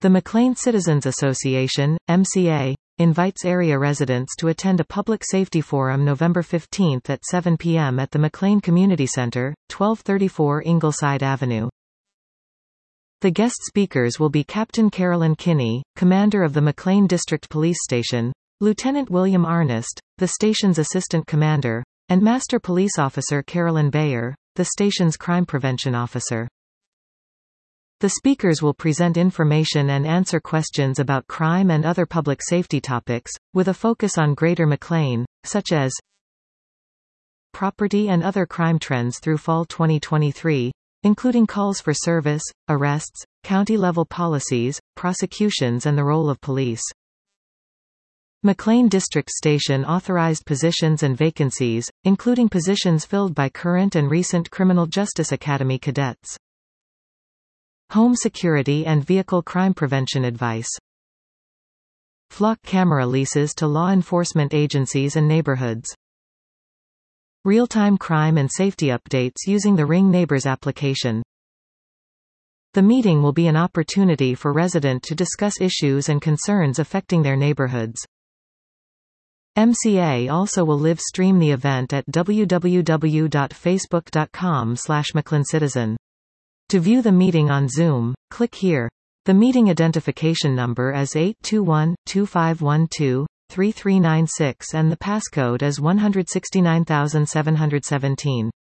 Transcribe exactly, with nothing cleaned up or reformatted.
The McLean Citizens Association, M C A, invites area residents to attend a public safety forum November fifteenth at seven p m at the McLean Community Center, twelve thirty-four Ingleside Avenue. The guest speakers will be Captain Carolyn Kinney, commander of the McLean District Police Station, Lieutenant William Arnest, the station's assistant commander, and Master Police Officer Carolyn Bayer, the station's crime prevention officer. The speakers will present information and answer questions about crime and other public safety topics, with a focus on Greater McLean, such as property and other crime trends through fall twenty twenty-three, including calls for service, arrests, county-level policies, prosecutions and the role of police. McLean District Station authorized positions and vacancies, including positions filled by current and recent Criminal Justice Academy cadets. Home security and vehicle crime prevention advice. Flock camera leases to law enforcement agencies and neighborhoods. Real-time crime and safety updates using the Ring Neighbors application. The meeting will be an opportunity for residents to discuss issues and concerns affecting their neighborhoods. M C A also will live stream the event at w w w dot facebook dot com slash mcleancitizen. To view the meeting on Zoom, click here. The meeting identification number is eight two one, two five one two, three three nine six and the passcode is one six nine seven one seven.